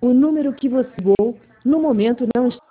O número que você ligou no momento não está